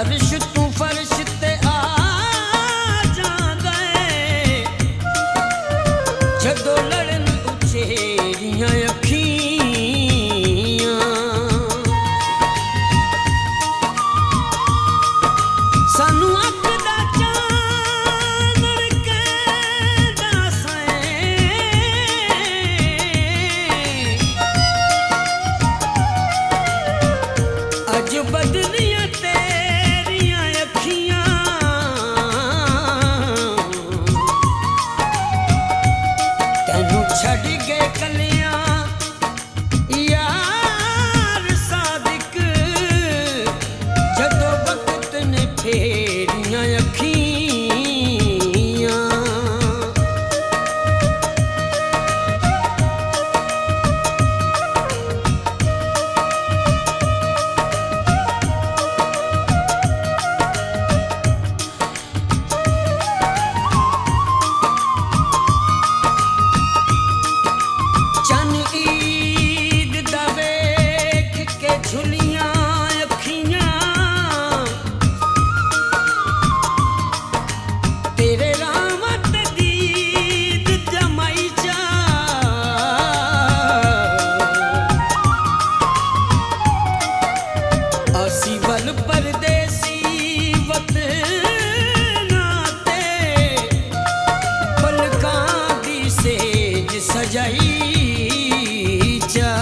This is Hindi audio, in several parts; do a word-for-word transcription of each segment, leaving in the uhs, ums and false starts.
अर्श तू फर्श ते आ जांदा है जदों लड़न उचेरियां अखियां सानू अख दा चानण कहंदा सैं अज बदलियां तेरियां अखियां तैनू छड़ गए कलियां यार सादिक जदों वक्त ने फेरियां अखियां चन ईद दा वेख के झुलियां अखियां तेरे रहमत दीद जमाई जा असी वल परदेसी वतना ते पलकां दी सेज सजाई जा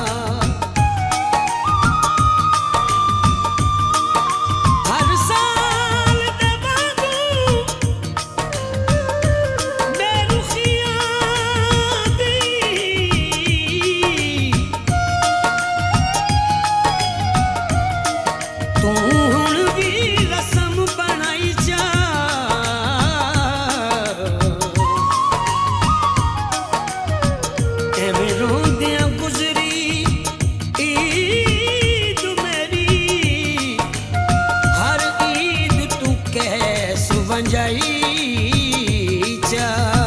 हर साल दे वांगू बेरुखियां दी तू हुण भी रस्म बनाई जा एवें रोंदियां गुजरी ईद मेरी हर ईद तू कैस वंजाई जा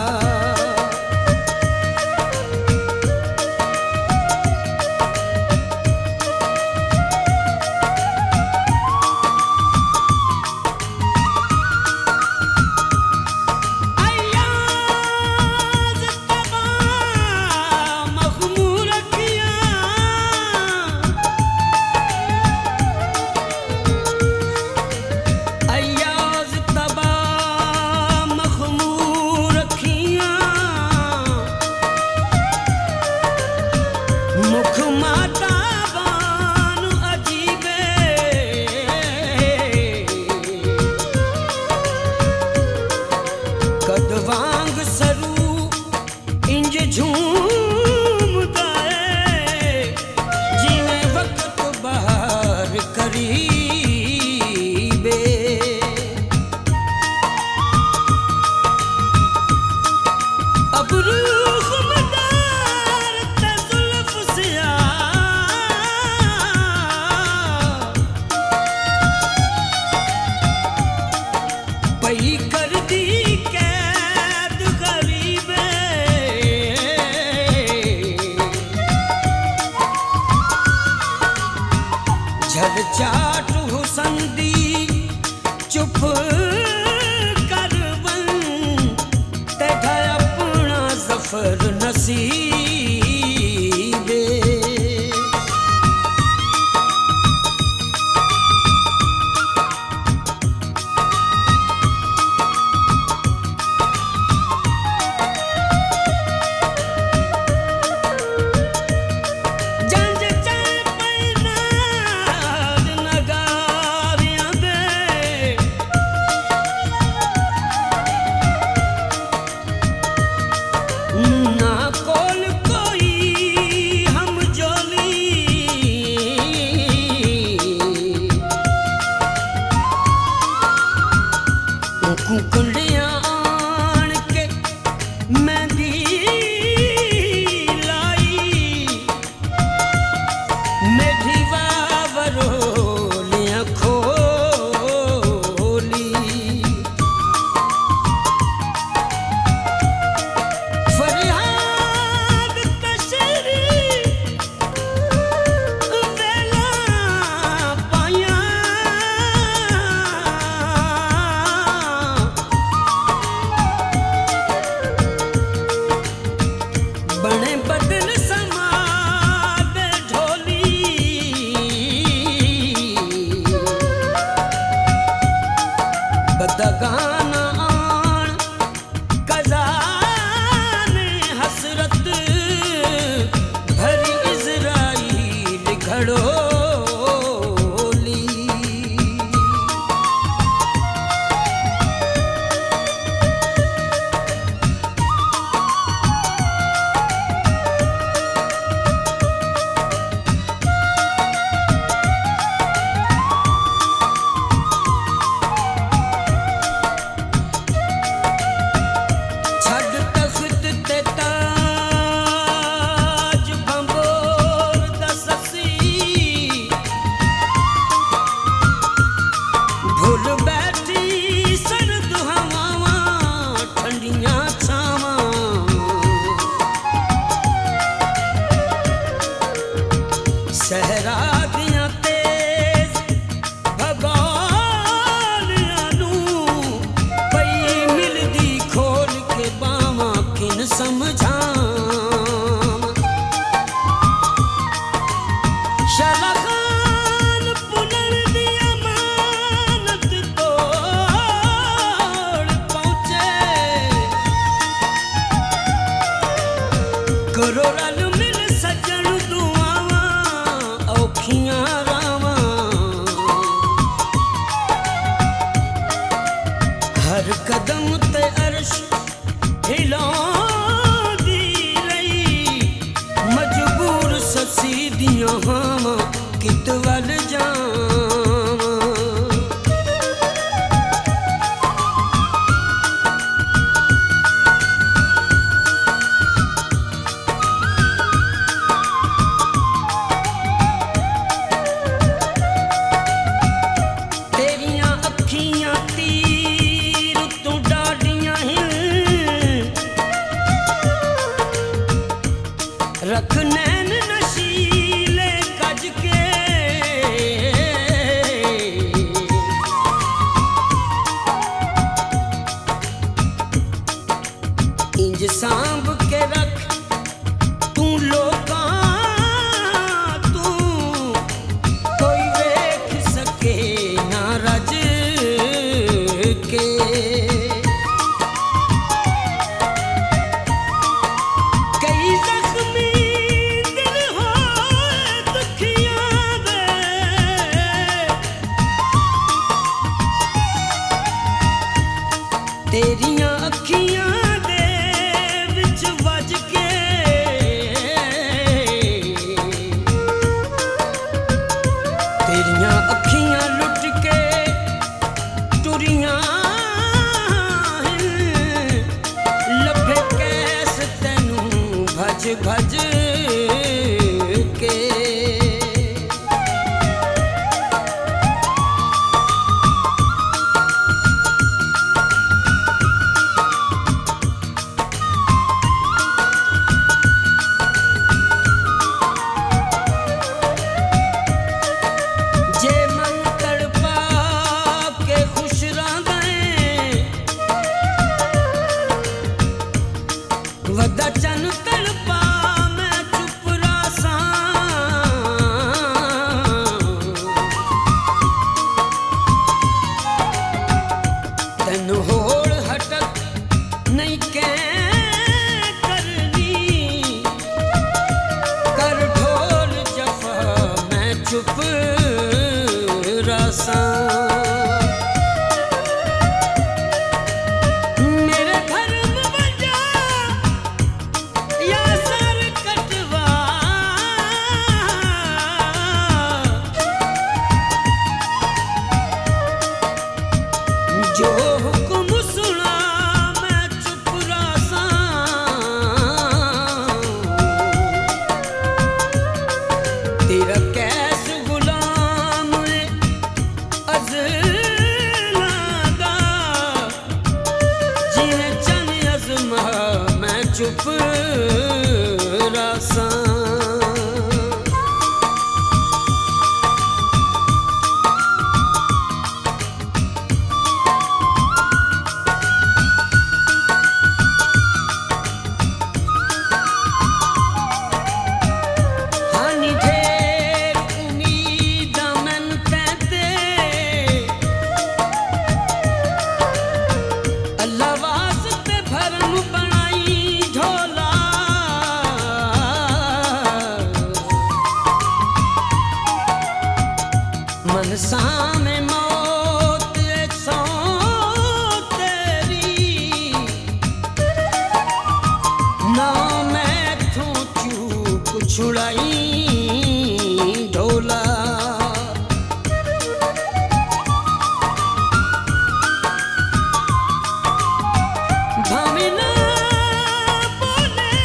अय्याज तबा मखमूर अखियां अय्याज तबा मखमूर अखियां मुख माता बान अजीबे कद वांग सरू इंज झूमदा है जिवें वक्त बहार करीबे अब रूह मदार ते जुल्फ सियाह पई कर दी कैद गरीबे झल चाट हुसन दी चुप कर वन तेरा अपना जफर नसीबे जंज चाहे पैनाज नगारियां दे ना कोल के कई जख्मी दिल हो दुखियां दे तेरियां अखियां दे विच वज के तेरियां अखियां लुट के टुरियां लभे कैस तैनू भज भज के जे मन तड़पा के खुश रहां वदा चन तड़पा मैं चुप रासां तैनू होड़ हटक नहीं कै करनी कर ढोल जफा मैं चुप रासां मेरे धर्म वजा या सर कटवा जो हुक्म सुना मैं चुप रासां तेरा कैस गुलाम अज़लां दा जिन्हें चन अज़मा मैं चुप रासां हानी ढेर उम्मीदां मैनू तैं अल्लाह वास्ते भरम बनाई ढोला मनसा में मौत एक सौ तेरी ना मैथों चूक छुड़ाई ढोला भावे ना बोले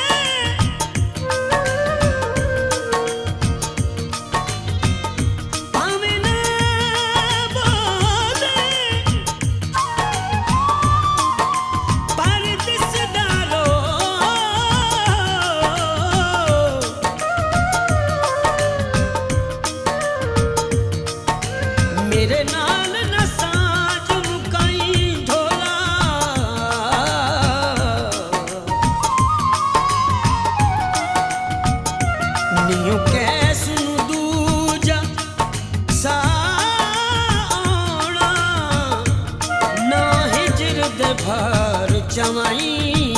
भावे ना बोले पर दिसदा रो मेरे नाल ना साज मुकाई ढोला नियो कैस नू दूजा सा आउणा ना हिजर दे भार चवाई